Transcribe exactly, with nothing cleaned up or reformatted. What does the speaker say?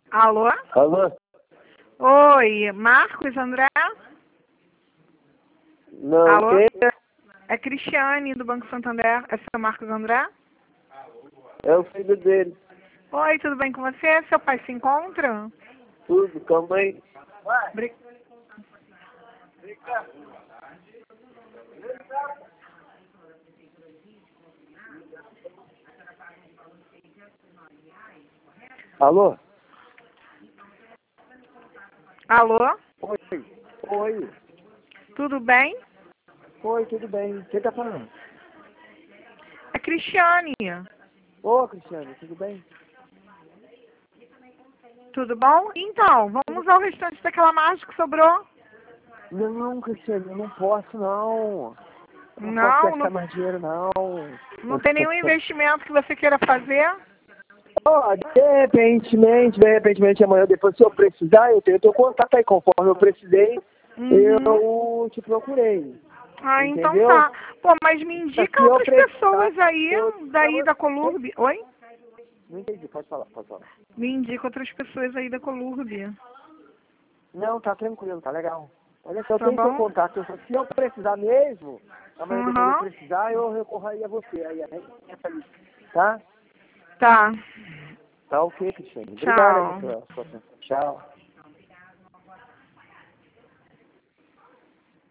Alô? Alô? Oi, Marcos André? Não, Alô? quem é? É Cristiane, do Banco Santander. É seu Marcos André? É o filho dele. Oi, tudo bem com você? Seu pai se encontra? Tudo, calma aí. Bri- Alô? Alô? Oi. Oi. Tudo bem? Oi, tudo bem. Quem tá falando? É Cristiane. Ô, Cristiane, tudo bem? Tudo bom? Então, vamos ao restante daquela margem que sobrou? Não, Cristiane, eu não posso, não. Eu não posso Não, gastar não, mais dinheiro, não. não tem nenhum investimento que você queira fazer? Ó, de repentemente, de repentemente, amanhã, depois, se eu precisar, eu tenho teu contato aí. Conforme eu precisei, Uhum. eu te procurei. Ah, então Entendeu? tá. Pô, mas me indica Se eu outras precisar, pessoas aí eu... daí da Colurb. Oi? Não entendi, pode falar, pode falar. Me indica outras pessoas aí da Colurb. Não, tá tranquilo, tá legal. Olha só, eu Tá tenho seu bom? contato. Se eu precisar mesmo, amanhã depois eu Uhum. precisar, eu recorro aí a você. Aí, aí, tá? Tá. Tá ok, Cristiane. Obrigado aí Tchau. pela sua atenção. Tchau.